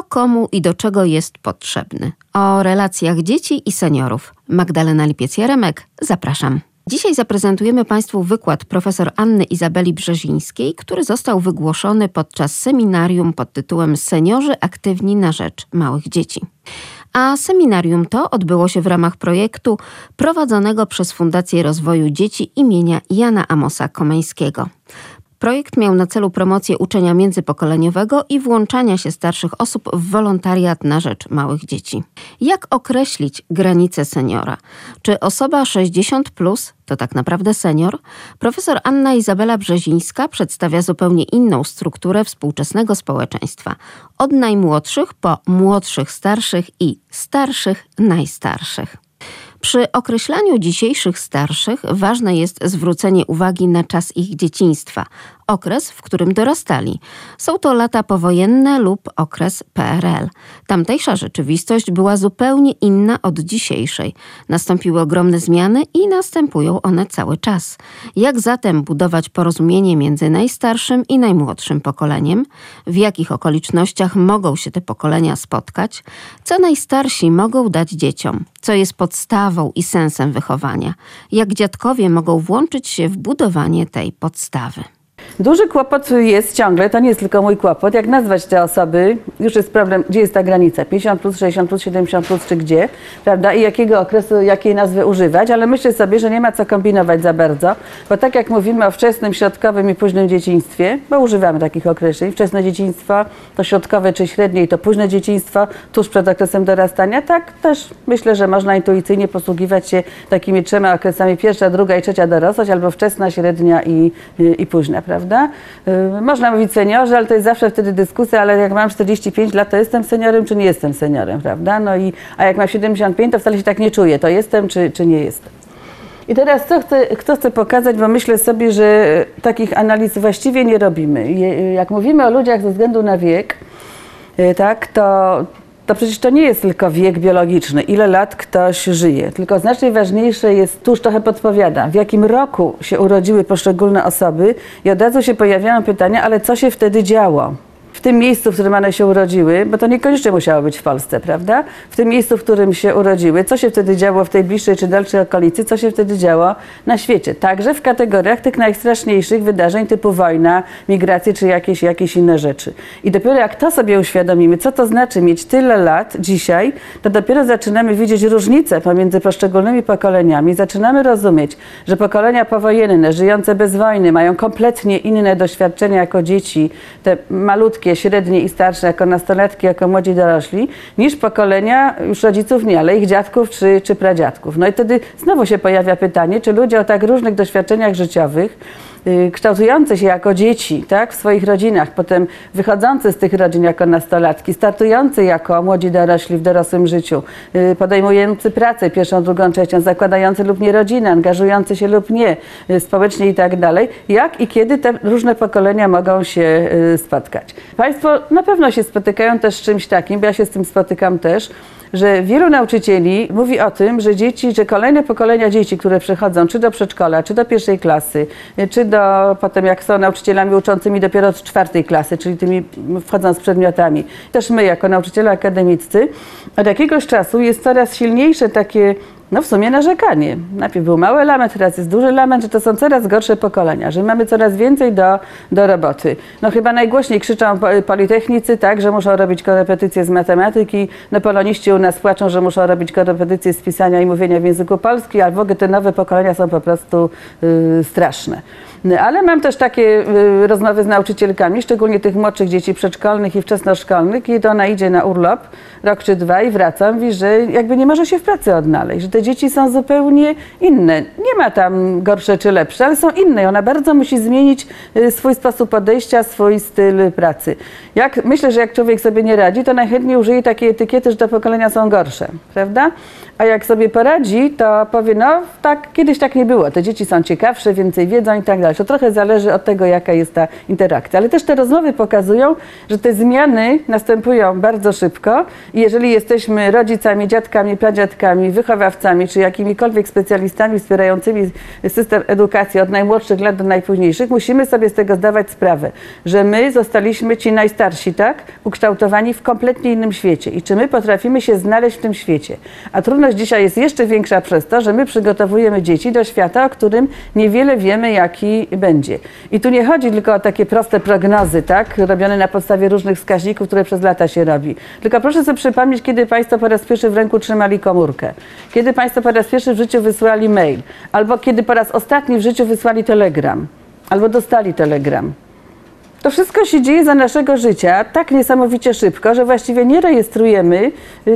Kto komu i do czego jest potrzebny. O relacjach dzieci i seniorów. Magdalena Lipiec-Jaremek, zapraszam. Dzisiaj zaprezentujemy Państwu wykład profesor Anny Izabeli Brzezińskiej, który został wygłoszony podczas seminarium pod tytułem Seniorzy aktywni na rzecz małych dzieci. A seminarium to odbyło się w ramach projektu prowadzonego przez Fundację Rozwoju Dzieci imienia Jana Amosa Komeńskiego. Projekt miał na celu promocję uczenia międzypokoleniowego i włączania się starszych osób w wolontariat na rzecz małych dzieci. Jak określić granicę seniora? Czy osoba 60+ to tak naprawdę senior? Profesor Anna Izabela Brzezińska przedstawia zupełnie inną strukturę współczesnego społeczeństwa. Od najmłodszych po młodszych starszych i starszych najstarszych. Przy określaniu dzisiejszych starszych ważne jest zwrócenie uwagi na czas ich dzieciństwa, okres, w którym dorastali. Są to lata powojenne lub okres PRL. Tamtejsza rzeczywistość była zupełnie inna od dzisiejszej. Nastąpiły ogromne zmiany i następują one cały czas. Jak zatem budować porozumienie między najstarszym i najmłodszym pokoleniem? W jakich okolicznościach mogą się te pokolenia spotkać? Co najstarsi mogą dać dzieciom? Co jest podstawą i sensem wychowania? Jak dziadkowie mogą włączyć się w budowanie tej podstawy? Duży kłopot jest ciągle, to nie jest tylko mój kłopot, jak nazwać te osoby, już jest problem, gdzie jest ta granica, 50+, 60+, 70+, czy gdzie, prawda, i jakiego okresu, jakiej nazwy używać, ale myślę sobie, że nie ma co kombinować za bardzo, bo tak jak mówimy o wczesnym, środkowym i późnym dzieciństwie, bo używamy takich określeń, wczesne dzieciństwo, to środkowe czy średnie i to późne dzieciństwo, tuż przed okresem dorastania, tak też myślę, że można intuicyjnie posługiwać się takimi trzema okresami, pierwsza, druga i trzecia dorosłość, albo wczesna, średnia i późna, prawda? Można mówić seniorzy, ale to jest zawsze wtedy dyskusja, ale jak mam 45 lat, to jestem seniorem, czy nie jestem seniorem, prawda? A jak mam 75, to wcale się tak nie czuję, to jestem, czy nie jestem. I teraz co chcę pokazać, bo myślę sobie, że takich analiz właściwie nie robimy. Jak mówimy o ludziach ze względu na wiek, tak, to przecież to nie jest tylko wiek biologiczny, ile lat ktoś żyje, tylko znacznie ważniejsze jest, tu już trochę podpowiadam, w jakim roku się urodziły poszczególne osoby i od razu się pojawiają pytania, ale co się wtedy działo? W tym miejscu, w którym one się urodziły, bo to niekoniecznie musiało być w Polsce, prawda? W tym miejscu, w którym się urodziły, co się wtedy działo w tej bliższej czy dalszej okolicy, co się wtedy działo na świecie. Także w kategoriach tych najstraszniejszych wydarzeń typu wojna, migracje czy jakieś inne rzeczy. I dopiero jak to sobie uświadomimy, co to znaczy mieć tyle lat dzisiaj, to dopiero zaczynamy widzieć różnice pomiędzy poszczególnymi pokoleniami. Zaczynamy rozumieć, że pokolenia powojenne, żyjące bez wojny, mają kompletnie inne doświadczenia jako dzieci, te malutkie, średnie i starsze, jako nastolatki, jako młodzi dorośli, niż pokolenia już rodziców nie, ale ich dziadków czy pradziadków. No i wtedy znowu się pojawia pytanie, czy ludzie o tak różnych doświadczeniach życiowych, kształtujące się jako dzieci, tak, w swoich rodzinach, potem wychodzące z tych rodzin jako nastolatki, startujące jako młodzi dorośli w dorosłym życiu, podejmujący pracę pierwszą, drugą, trzecią, zakładający lub nie rodzinę, angażujący się lub nie społecznie i tak dalej, jak i kiedy te różne pokolenia mogą się spotkać. Państwo na pewno się spotykają też z czymś takim, bo ja się z tym spotykam też, że wielu nauczycieli mówi o tym, że że kolejne pokolenia dzieci, które przychodzą czy do przedszkola, czy do pierwszej klasy, czy potem jak są nauczycielami uczącymi dopiero od 4. klasy, czyli tymi wchodzą z przedmiotami. Też my jako nauczyciele akademiccy od jakiegoś czasu jest coraz silniejsze takie, no w sumie narzekanie. Najpierw był mały lament, teraz jest duży lament, że to są coraz gorsze pokolenia, że mamy coraz więcej do roboty. No chyba najgłośniej krzyczą politechnicy, tak, że muszą robić korepetycje z matematyki, no poloniści u nas płaczą, że muszą robić korepetycje z pisania i mówienia w języku polskim, ale w ogóle te nowe pokolenia są po prostu straszne. Ale mam też takie rozmowy z nauczycielkami, szczególnie tych młodszych dzieci przedszkolnych i wczesnoszkolnych, kiedy ona idzie na urlop, rok czy dwa i wraca, mówi, że jakby nie może się w pracy odnaleźć, że te dzieci są zupełnie inne. Nie ma tam gorsze czy lepsze, ale są inne i ona bardzo musi zmienić swój sposób podejścia, swój styl pracy. Myślę, że jak człowiek sobie nie radzi, to najchętniej użyje takiej etykiety, że te pokolenia są gorsze, prawda? A jak sobie poradzi, to powie, no tak, kiedyś tak nie było, te dzieci są ciekawsze, więcej wiedzą i tak dalej. dalsze. To trochę zależy od tego, jaka jest ta interakcja. Ale też te rozmowy pokazują, że te zmiany następują bardzo szybko i jeżeli jesteśmy rodzicami, dziadkami, pradziadkami, wychowawcami czy jakimikolwiek specjalistami wspierającymi system edukacji od najmłodszych lat do najpóźniejszych, musimy sobie z tego zdawać sprawę, że my zostaliśmy ci najstarsi, tak, ukształtowani w kompletnie innym świecie i czy my potrafimy się znaleźć w tym świecie. A trudność dzisiaj jest jeszcze większa przez to, że my przygotowujemy dzieci do świata, o którym niewiele wiemy, jaki będzie. I tu nie chodzi tylko o takie proste prognozy, tak, robione na podstawie różnych wskaźników, które przez lata się robi. Tylko proszę sobie przypomnieć, kiedy Państwo po raz pierwszy w ręku trzymali komórkę, kiedy Państwo po raz pierwszy w życiu wysłali mail, albo kiedy po raz ostatni w życiu wysłali telegram, albo dostali telegram. To wszystko się dzieje za naszego życia tak niesamowicie szybko, że właściwie nie rejestrujemy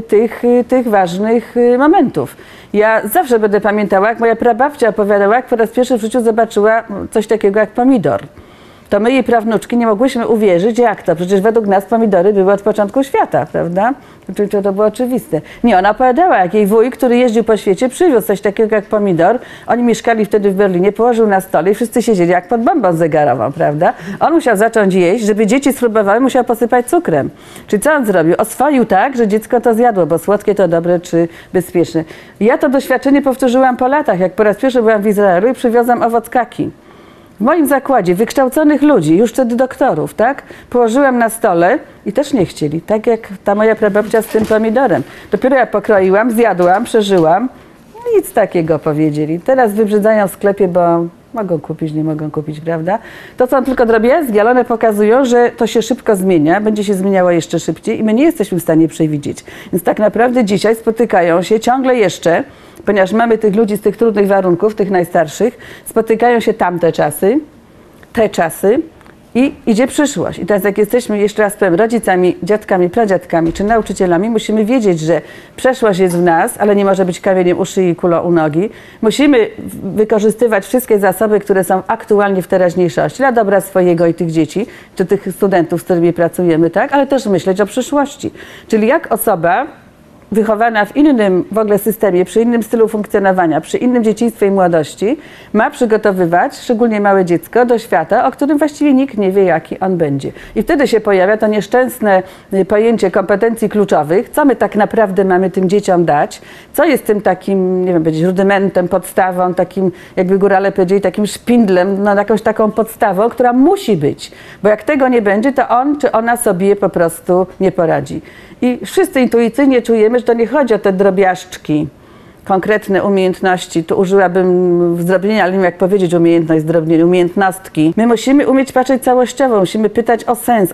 tych ważnych momentów. Ja zawsze będę pamiętała, jak moja prababcia opowiadała, jak po raz pierwszy w życiu zobaczyła coś takiego jak pomidor. To my, jej prawnuczki, nie mogłyśmy uwierzyć, jak to? Przecież według nas pomidory były od początku świata, prawda? To było oczywiste. Nie, ona opowiadała, jak jej wuj, który jeździł po świecie, przywiózł coś takiego jak pomidor. Oni mieszkali wtedy w Berlinie, położył na stole i wszyscy siedzieli jak pod bombą zegarową, prawda? On musiał zacząć jeść, żeby dzieci spróbowały, musiał posypać cukrem. Czyli co on zrobił? Oswoił tak, że dziecko to zjadło, bo słodkie to dobre czy bezpieczne. Ja to doświadczenie powtórzyłam po latach, jak po raz pierwszy byłam w Izraelu i przywiozłam owoc kaki. W moim zakładzie wykształconych ludzi, już wtedy doktorów, tak? Położyłam na stole i też nie chcieli, tak jak ta moja prababcia z tym pomidorem. Dopiero ja pokroiłam, zjadłam, przeżyłam, nic takiego powiedzieli. Teraz wybrzydzają w sklepie, bo mogą kupić, nie mogą kupić, prawda? To są tylko drobiazgi, ale one pokazują, że to się szybko zmienia, będzie się zmieniało jeszcze szybciej i my nie jesteśmy w stanie przewidzieć. Więc tak naprawdę dzisiaj spotykają się ciągle jeszcze, ponieważ mamy tych ludzi z tych trudnych warunków, tych najstarszych, spotykają się tamte czasy, te czasy i idzie przyszłość. I teraz jak jesteśmy, jeszcze raz powiem, rodzicami, dziadkami, pradziadkami czy nauczycielami, musimy wiedzieć, że przeszłość jest w nas, ale nie może być kamieniem u szyi i kulą u nogi. Musimy wykorzystywać wszystkie zasoby, które są aktualnie w teraźniejszości, dla dobra swojego i tych dzieci, czy tych studentów, z którymi pracujemy, tak? Ale też myśleć o przyszłości. Czyli jak osoba wychowana w innym w ogóle systemie, przy innym stylu funkcjonowania, przy innym dzieciństwie i młodości, ma przygotowywać, szczególnie małe dziecko, do świata, o którym właściwie nikt nie wie, jaki on będzie. I wtedy się pojawia to nieszczęsne pojęcie kompetencji kluczowych, co my tak naprawdę mamy tym dzieciom dać, co jest tym takim, nie wiem, powiedzieć, rudymentem, podstawą, takim, jakby górale powiedzieli, takim szpindlem, no jakąś taką podstawą, która musi być, bo jak tego nie będzie, to on czy ona sobie po prostu nie poradzi. I wszyscy intuicyjnie czujemy, że to nie chodzi o te drobiażdżki, konkretne umiejętności. Tu użyłabym zdrobnienia, ale nie wiem jak powiedzieć umiejętność zdrobnienia, umiejętnostki. My musimy umieć patrzeć całościowo, musimy pytać o sens,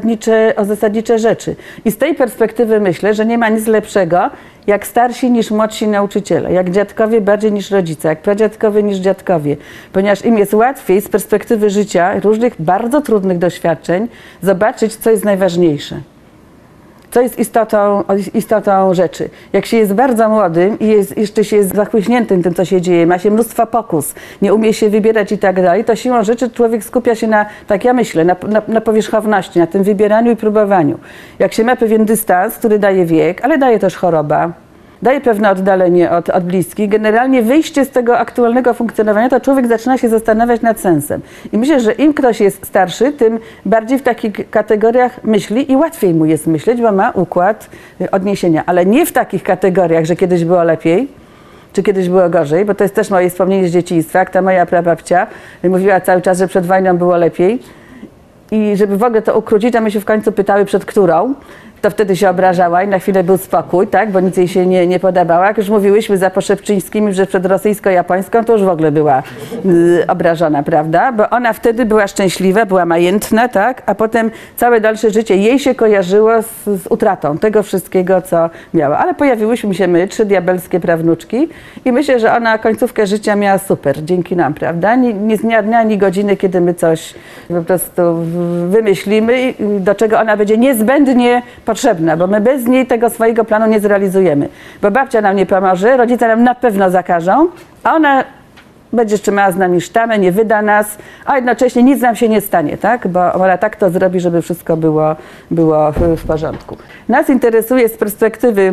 o zasadnicze rzeczy. I z tej perspektywy myślę, że nie ma nic lepszego, jak starsi niż młodsi nauczyciele, jak dziadkowie bardziej niż rodzice, jak pradziadkowie niż dziadkowie. Ponieważ im jest łatwiej z perspektywy życia, różnych bardzo trudnych doświadczeń, zobaczyć, co jest najważniejsze. Co jest istotą rzeczy. Jak się jest bardzo młodym i jeszcze się jest zachłyśniętym tym, co się dzieje, ma się mnóstwo pokus, nie umie się wybierać i tak dalej, to siłą rzeczy człowiek skupia się na, tak ja myślę, na powierzchowności, na tym wybieraniu i próbowaniu. Jak się ma pewien dystans, który daje wiek, ale daje też choroba, daje pewne oddalenie od bliskich, generalnie wyjście z tego aktualnego funkcjonowania, to człowiek zaczyna się zastanawiać nad sensem. I myślę, że im ktoś jest starszy, tym bardziej w takich kategoriach myśli i łatwiej mu jest myśleć, bo ma układ odniesienia. Ale nie w takich kategoriach, że kiedyś było lepiej, czy kiedyś było gorzej, bo to jest też moje wspomnienie z dzieciństwa, jak ta moja prababcia mówiła cały czas, że przed wojną było lepiej. I żeby w ogóle to ukrócić, to my się w końcu pytały, przed którą. To wtedy się obrażała i na chwilę był spokój, tak, bo nic jej się nie podobało. Jak już mówiłyśmy za Poszepczyńskimi, że przed rosyjsko-japońską, to już w ogóle była obrażona, prawda? Bo ona wtedy była szczęśliwa, była majętna, tak, a potem całe dalsze życie jej się kojarzyło z utratą tego wszystkiego, co miała. Ale pojawiłyśmy się my, 3 diabelskie prawnuczki i myślę, że ona końcówkę życia miała super, dzięki nam, prawda? Nie z dnia ani godziny, kiedy my coś po prostu wymyślimy, do czego ona będzie niezbędnie potrzebna, bo my bez niej tego swojego planu nie zrealizujemy. Bo babcia nam nie pomoże, rodzice nam na pewno zakażą, a ona będzie trzymała z nami sztamę, nie wyda nas, a jednocześnie nic nam się nie stanie, tak? Bo ona tak to zrobi, żeby wszystko było w porządku. Nas interesuje z perspektywy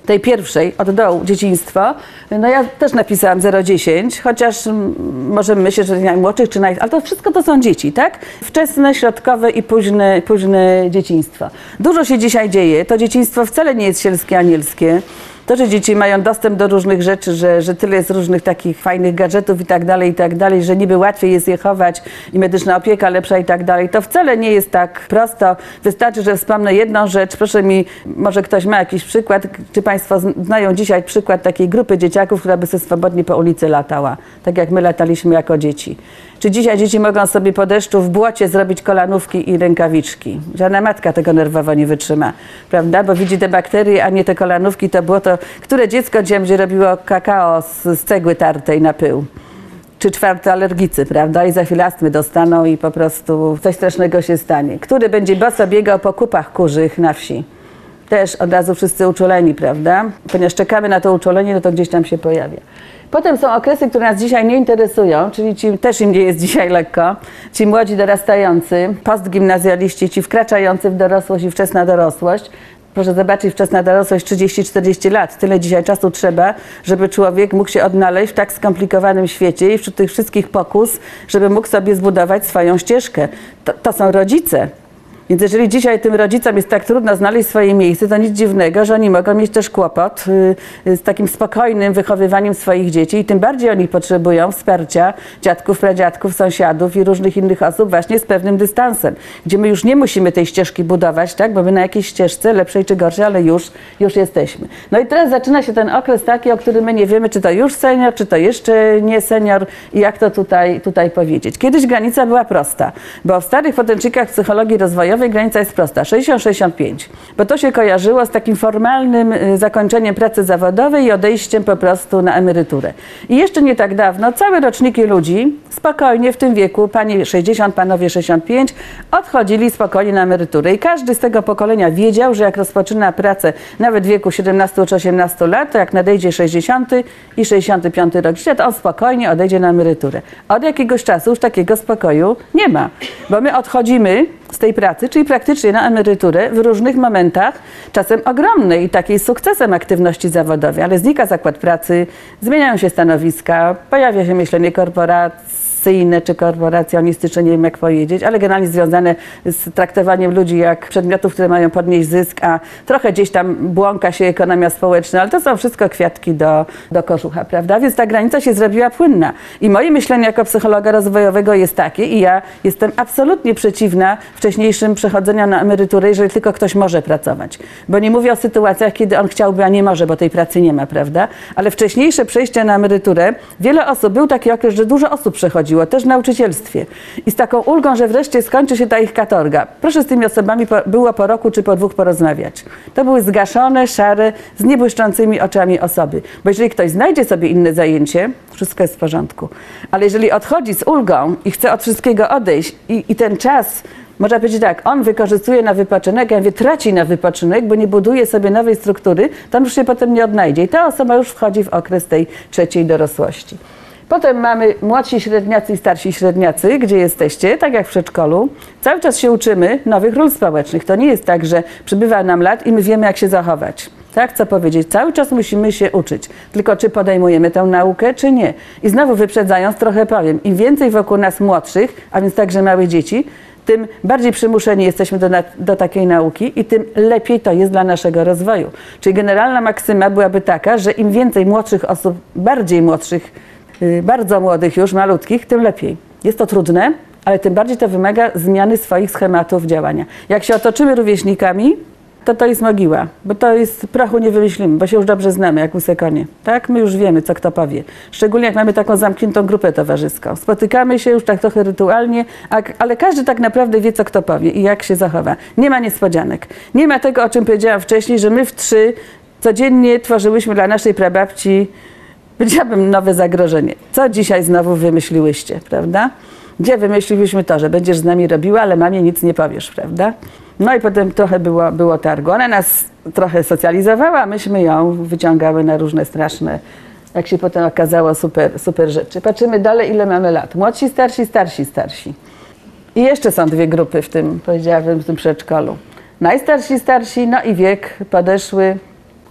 tej pierwszej, od dołu, dzieciństwo, no ja też napisałam 0-10, chociaż możemy myśleć, że najmłodszych, ale to wszystko to są dzieci, tak? Wczesne, środkowe i późne dzieciństwo. Dużo się dzisiaj dzieje, to dzieciństwo wcale nie jest sielskie, anielskie. To, że dzieci mają dostęp do różnych rzeczy, że tyle jest różnych takich fajnych gadżetów i tak dalej, że niby łatwiej jest je chować i medyczna opieka lepsza i tak dalej, to wcale nie jest tak prosto. Wystarczy, że wspomnę jedną rzecz. Proszę mi, może ktoś ma jakiś przykład, czy Państwo znają dzisiaj przykład takiej grupy dzieciaków, która by sobie swobodnie po ulicy latała, tak jak my lataliśmy jako dzieci. Czy dzisiaj dzieci mogą sobie po deszczu w błocie zrobić kolanówki i rękawiczki? Żadna matka tego nerwowo nie wytrzyma, prawda? Bo widzi te bakterie, a nie te kolanówki, to błoto. Które dziecko dzisiaj będzie robiło kakao z cegły tartej na pył? Czy 4 alergicy, prawda? I za chwilę astmy dostaną i po prostu coś strasznego się stanie. Który będzie boso biegał po kupach kurzych na wsi? Też od razu wszyscy uczuleni, prawda? Ponieważ czekamy na to uczulenie, no to gdzieś tam się pojawia. Potem są okresy, które nas dzisiaj nie interesują, czyli też im nie jest dzisiaj lekko. Ci młodzi dorastający, postgimnazjaliści, ci wkraczający w dorosłość i wczesna dorosłość. Proszę zobaczyć, wczesna dorosłość 30-40 lat. Tyle dzisiaj czasu trzeba, żeby człowiek mógł się odnaleźć w tak skomplikowanym świecie i wśród tych wszystkich pokus, żeby mógł sobie zbudować swoją ścieżkę. To są rodzice. Więc jeżeli dzisiaj tym rodzicom jest tak trudno znaleźć swoje miejsce, to nic dziwnego, że oni mogą mieć też kłopot z takim spokojnym wychowywaniem swoich dzieci i tym bardziej oni potrzebują wsparcia dziadków, pradziadków, sąsiadów i różnych innych osób właśnie z pewnym dystansem, gdzie my już nie musimy tej ścieżki budować, tak, bo my na jakiejś ścieżce, lepszej czy gorszej, ale już jesteśmy. No i teraz zaczyna się ten okres taki, o którym my nie wiemy, czy to już senior, czy to jeszcze nie senior i jak to tutaj powiedzieć. Kiedyś granica była prosta, bo w starych podręcznikach psychologii rozwojowej granica jest prosta, 60-65, bo to się kojarzyło z takim formalnym zakończeniem pracy zawodowej i odejściem po prostu na emeryturę. I jeszcze nie tak dawno całe roczniki ludzi spokojnie w tym wieku, panie 60, panowie 65, odchodzili spokojnie na emeryturę. I każdy z tego pokolenia wiedział, że jak rozpoczyna pracę nawet w wieku 17 czy 18 lat, to jak nadejdzie 60 i 65 rok życia, to on spokojnie odejdzie na emeryturę. Od jakiegoś czasu już takiego spokoju nie ma, bo my odchodzimy z tej pracy, czyli praktycznie na emeryturę w różnych momentach, czasem ogromnej i takiej sukcesem aktywności zawodowej, ale znika zakład pracy, zmieniają się stanowiska, pojawia się myślenie korporacyjne czy korporacjonistyczne, nie wiem jak powiedzieć, ale generalnie związane z traktowaniem ludzi jak przedmiotów, które mają podnieść zysk, a trochę gdzieś tam błąka się ekonomia społeczna, ale to są wszystko kwiatki do kożucha, prawda? Więc ta granica się zrobiła płynna. I moje myślenie jako psychologa rozwojowego jest takie i ja jestem absolutnie przeciwna wcześniejszym przechodzeniu na emeryturę, jeżeli tylko ktoś może pracować. Bo nie mówię o sytuacjach, kiedy on chciałby, a nie może, bo tej pracy nie ma, prawda? Ale wcześniejsze przejście na emeryturę, wiele osób, był taki okres, że dużo osób przechodziło, też w nauczycielstwie. I z taką ulgą, że wreszcie skończy się ta ich katorga. Proszę z tymi osobami było po roku czy po 2 porozmawiać. To były zgaszone, szare, z niebłyszczącymi oczami osoby. Bo jeżeli ktoś znajdzie sobie inne zajęcie, wszystko jest w porządku. Ale jeżeli odchodzi z ulgą i chce od wszystkiego odejść i ten czas, można powiedzieć tak, on wykorzystuje na wypoczynek, ja mówię, traci na wypoczynek, bo nie buduje sobie nowej struktury, to on już się potem nie odnajdzie. I ta osoba już wchodzi w okres tej trzeciej dorosłości. Potem mamy młodsi średniacy i starsi średniacy, gdzie jesteście, tak jak w przedszkolu. Cały czas się uczymy nowych ról społecznych. To nie jest tak, że przybywa nam lat i my wiemy, jak się zachować. Tak, co powiedzieć? Cały czas musimy się uczyć. Tylko czy podejmujemy tę naukę, czy nie. I znowu wyprzedzając, trochę powiem, im więcej wokół nas młodszych, a więc także małe dzieci, tym bardziej przymuszeni jesteśmy do takiej nauki i tym lepiej to jest dla naszego rozwoju. Czyli generalna maksyma byłaby taka, że im więcej młodszych osób, bardziej młodszych, bardzo młodych już, malutkich, tym lepiej. Jest to trudne, ale tym bardziej to wymaga zmiany swoich schematów działania. Jak się otoczymy rówieśnikami, to jest mogiła, bo to jest prochu nie wymyślimy, bo się już dobrze znamy, jak łysy konie. Tak? My już wiemy, co kto powie. Szczególnie jak mamy taką zamkniętą grupę towarzyską. Spotykamy się już tak trochę rytualnie, ale każdy tak naprawdę wie, co kto powie i jak się zachowa. Nie ma niespodzianek. Nie ma tego, o czym powiedziałam wcześniej, że my w 3 codziennie tworzyłyśmy dla naszej prababci, powiedziałabym, nowe zagrożenie. Co dzisiaj znowu wymyśliłyście, prawda? Gdzie wymyśliłyśmy to, że będziesz z nami robiła, ale mamie nic nie powiesz, prawda? No i potem trochę było targu. Ona nas trochę socjalizowała, a myśmy ją wyciągały na różne straszne, jak się potem okazało, super rzeczy. Patrzymy dalej, ile mamy lat. Młodsi, starsi, starsi. I jeszcze są 2 grupy powiedziałabym, w tym przedszkolu. Najstarsi, starsi, no i wiek podeszły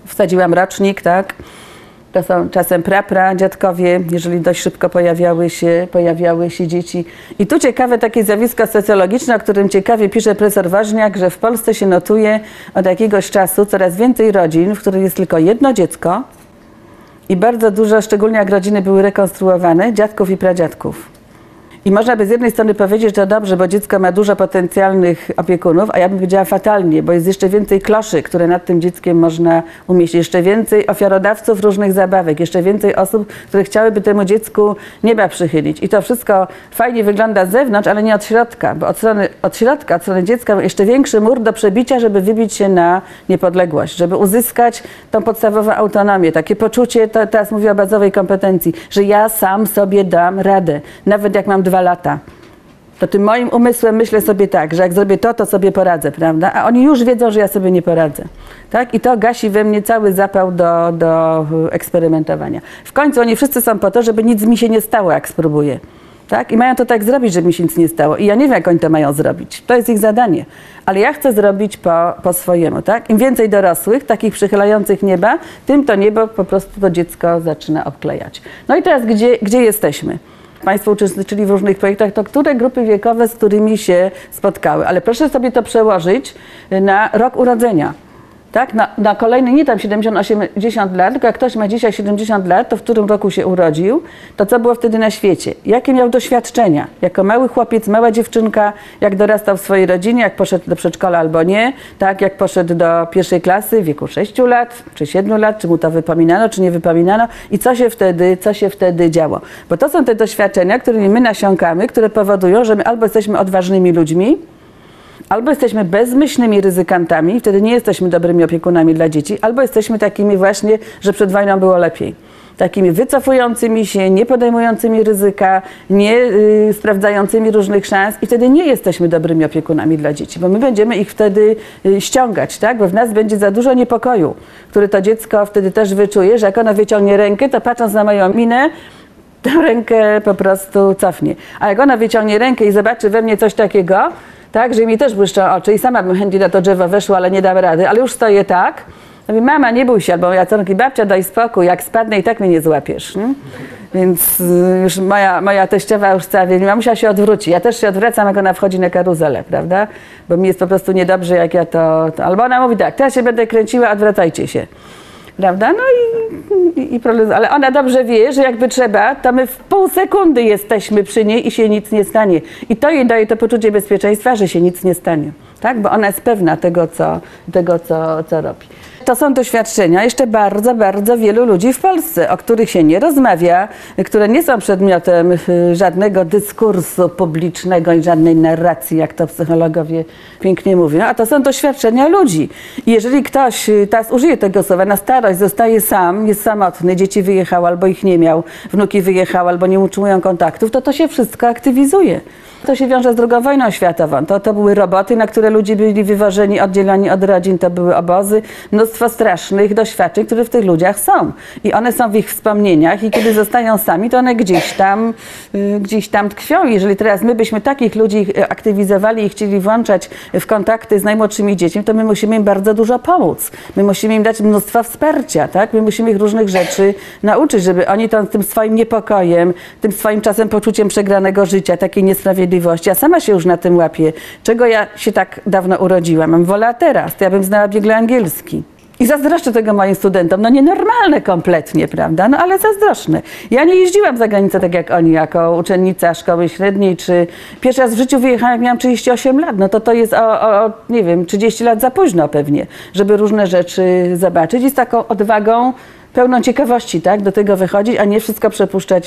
wsadziłam rocznik, tak? To są czasem dziadkowie, jeżeli dość szybko pojawiały się dzieci. I tu ciekawe takie zjawisko socjologiczne, o którym ciekawie pisze profesor Woźniak, że w Polsce się notuje od jakiegoś czasu coraz więcej rodzin, w których jest tylko jedno dziecko i bardzo dużo, szczególnie jak rodziny były rekonstruowane, dziadków i pradziadków. I można by z jednej strony powiedzieć, że to dobrze, bo dziecko ma dużo potencjalnych opiekunów, a ja bym powiedziała fatalnie, bo jest jeszcze więcej kloszy, które nad tym dzieckiem można umieścić, jeszcze więcej ofiarodawców różnych zabawek, jeszcze więcej osób, które chciałyby temu dziecku nieba przychylić. I to wszystko fajnie wygląda z zewnątrz, ale nie od środka, bo od środka, od strony dziecka jeszcze większy mur do przebicia, żeby wybić się na niepodległość, żeby uzyskać tą podstawową autonomię, takie poczucie, teraz mówię o bazowej kompetencji, że ja sam sobie dam radę, nawet jak mam 2 lata. To tym moim umysłem myślę sobie tak, że jak zrobię to sobie poradzę, prawda? A oni już wiedzą, że ja sobie nie poradzę. Tak? I to gasi we mnie cały zapał do eksperymentowania. W końcu oni wszyscy są po to, żeby nic mi się nie stało, jak spróbuję. Tak? I mają to tak zrobić, żeby mi się nic nie stało. I ja nie wiem, jak oni to mają zrobić. To jest ich zadanie. Ale ja chcę zrobić po swojemu. Tak? Im więcej dorosłych, takich przychylających nieba, tym to niebo po prostu to dziecko zaczyna obklejać. No i teraz gdzie jesteśmy? Państwo uczestniczyli w różnych projektach, to które grupy wiekowe, z którymi się spotkały. Ale proszę sobie to przełożyć na rok urodzenia. Tak? Na kolejny, nie tam 70-80 lat, tylko jak ktoś ma dzisiaj 70 lat, to w którym roku się urodził, to co było wtedy na świecie? Jakie miał doświadczenia? Jako mały chłopiec, mała dziewczynka, jak dorastał w swojej rodzinie, jak poszedł do przedszkola albo nie, tak? Jak poszedł do 1. klasy w wieku 6 lat, czy 7 lat, czy mu to wypominano, czy nie wypominano i co się wtedy działo. Bo to są te doświadczenia, którymi my nasiąkamy, które powodują, że my albo jesteśmy odważnymi ludźmi, albo jesteśmy bezmyślnymi ryzykantami, wtedy nie jesteśmy dobrymi opiekunami dla dzieci, albo jesteśmy takimi właśnie, że przed wojną było lepiej. Takimi wycofującymi się, nie podejmującymi ryzyka, nie sprawdzającymi różnych szans i wtedy nie jesteśmy dobrymi opiekunami dla dzieci, bo my będziemy ich wtedy ściągać, tak? Bo w nas będzie za dużo niepokoju, który to dziecko wtedy też wyczuje, że jak ono wyciągnie rękę, to patrząc na moją minę, tę rękę po prostu cofnie. A jak ona wyciągnie rękę i zobaczy we mnie coś takiego, tak, że mi też błyszczą oczy i sama bym chętnie na to drzewo weszła, ale nie dam rady, ale już stoję tak. Mówi, mama, nie bój się, albo ja córki, babcia, daj spokój, jak spadnę i tak mnie nie złapiesz. Nie? Więc już moja teściowa już cała wie, musiała się odwrócić. Ja też się odwracam, jak ona wchodzi na karuzelę, prawda? Bo mi jest po prostu niedobrze, jak ja to... Albo ona mówi tak, teraz się będę kręciła, odwracajcie się. Prawda? No i problem, ale ona dobrze wie, że jakby trzeba, to my w pół sekundy jesteśmy przy niej i się nic nie stanie. I to jej daje to poczucie bezpieczeństwa, że się nic nie stanie. Tak? Bo ona jest pewna tego, co robi. To są doświadczenia jeszcze bardzo, bardzo wielu ludzi w Polsce, o których się nie rozmawia, które nie są przedmiotem żadnego dyskursu publicznego i żadnej narracji, jak to psychologowie pięknie mówią, a to są doświadczenia ludzi. I jeżeli ktoś, teraz użyje tego słowa, na starość zostaje sam, jest samotny, dzieci wyjechały albo ich nie miał, wnuki wyjechały albo nie utrzymują kontaktów, to się wszystko aktywizuje. To się wiąże z II wojną światową. To były roboty, na które ludzie byli wywożeni, oddzielani od rodzin, to były obozy. Mnóstwo strasznych doświadczeń, które w tych ludziach są. I one są w ich wspomnieniach i kiedy zostają sami, to one gdzieś tam tkwią. Jeżeli teraz my byśmy takich ludzi aktywizowali i chcieli włączać w kontakty z najmłodszymi dziećmi, to my musimy im bardzo dużo pomóc. My musimy im dać mnóstwo wsparcia, tak? My musimy ich różnych rzeczy nauczyć, żeby oni tym swoim niepokojem, tym swoim czasem poczuciem przegranego życia, takiej niesprawiedliwości. Ja sama się już na tym łapię. Czego ja się tak dawno urodziłam? Mam wolę teraz, to ja bym znała biegle angielski. I zazdroszczę tego moim studentom. No nienormalne kompletnie, prawda? No ale zazdroszczę. Ja nie jeździłam za granicę tak jak oni, jako uczennica szkoły średniej, czy pierwszy raz w życiu wyjechałam, jak miałam 38 lat. No to jest nie wiem, 30 lat za późno pewnie, żeby różne rzeczy zobaczyć. I z taką odwagą, pełną ciekawości, tak, do tego wychodzić, a nie wszystko przepuszczać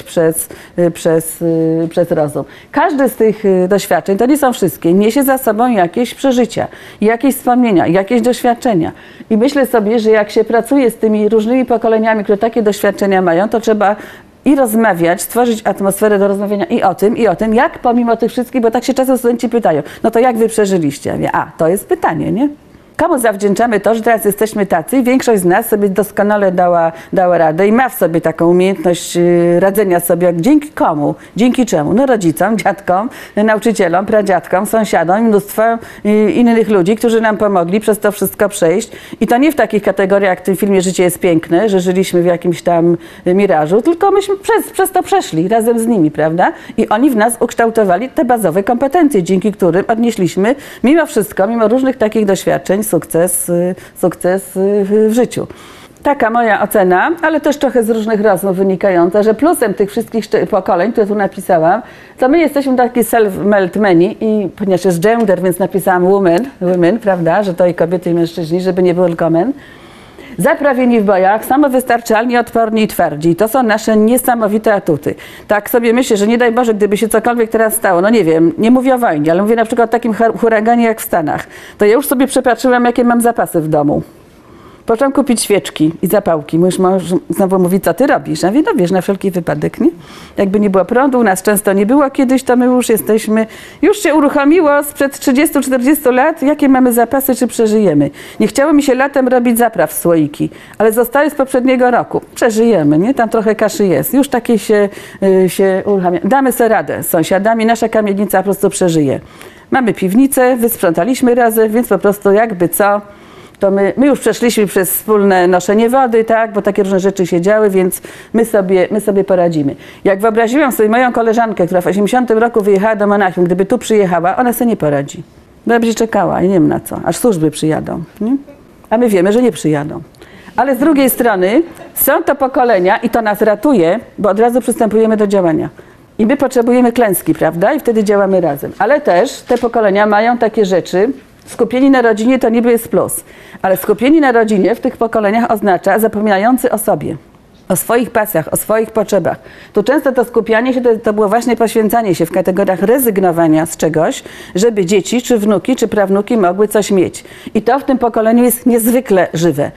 przez rozum. Każde z tych doświadczeń, to nie są wszystkie, niesie za sobą jakieś przeżycia, jakieś wspomnienia, jakieś doświadczenia. I myślę sobie, że jak się pracuje z tymi różnymi pokoleniami, które takie doświadczenia mają, to trzeba i rozmawiać, stworzyć atmosferę do rozmawiania i o tym, jak pomimo tych wszystkich, bo tak się czasem studenci pytają, no to jak wy przeżyliście? Ja mówię, to jest pytanie, nie? Komu zawdzięczamy to, że teraz jesteśmy tacy i większość z nas sobie doskonale dała radę i ma w sobie taką umiejętność radzenia sobie. Dzięki komu? Dzięki czemu? No rodzicom, dziadkom, nauczycielom, pradziadkom, sąsiadom i mnóstwo innych ludzi, którzy nam pomogli przez to wszystko przejść. I to nie w takich kategoriach jak w tym filmie Życie jest piękne, że żyliśmy w jakimś tam mirażu, tylko myśmy przez to przeszli razem z nimi, prawda? I oni w nas ukształtowali te bazowe kompetencje, dzięki którym odnieśliśmy mimo wszystko, mimo różnych takich doświadczeń, sukces w życiu. Taka moja ocena, ale też trochę z różnych rozmów wynikająca, że plusem tych wszystkich pokoleń, które tu napisałam, to my jesteśmy taki self-made many i ponieważ jest gender, więc napisałam women, prawda, że to i kobiety i mężczyźni, żeby nie było tylko men. Zaprawieni w bojach, samowystarczalni, odporni i twardzi. I to są nasze niesamowite atuty. Tak sobie myślę, że nie daj Boże, gdyby się cokolwiek teraz stało, no nie wiem, nie mówię o wojnie, ale mówię na przykład o takim huraganie jak w Stanach, to ja już sobie przepatrzyłam, jakie mam zapasy w domu. Począłem kupić świeczki i zapałki. Mój mąż znowu mówi, co ty robisz? Ja mówię, no wiesz, na wszelki wypadek, nie? Jakby nie było prądu, u nas często nie było kiedyś, to my już jesteśmy, już się uruchomiło sprzed 30-40 lat, jakie mamy zapasy, czy przeżyjemy. Nie chciało mi się latem robić zapraw w słoiki, ale zostały z poprzedniego roku. Przeżyjemy, nie? Tam trochę kaszy jest. Już takie się uruchamia. Damy sobie radę z sąsiadami, nasza kamienica po prostu przeżyje. Mamy piwnicę, wysprzątaliśmy razem, więc po prostu jakby co, to my już przeszliśmy przez wspólne noszenie wody, tak, bo takie różne rzeczy się działy, więc my sobie poradzimy. Jak wyobraziłam sobie moją koleżankę, która w 80 roku wyjechała do Monachium, gdyby tu przyjechała, ona sobie nie poradzi. Bo będzie czekała i nie wiem na co, aż służby przyjadą. Nie? A my wiemy, że nie przyjadą. Ale z drugiej strony są to pokolenia i to nas ratuje, bo od razu przystępujemy do działania. I my potrzebujemy klęski, prawda? I wtedy działamy razem. Ale też te pokolenia mają takie rzeczy. Skupieni na rodzinie to niby jest plus, ale skupieni na rodzinie w tych pokoleniach oznacza zapominający o sobie, o swoich pasjach, o swoich potrzebach. Tu często to skupianie się to było właśnie poświęcanie się w kategoriach rezygnowania z czegoś, żeby dzieci, czy wnuki, czy prawnuki mogły coś mieć. I to w tym pokoleniu jest niezwykle żywe.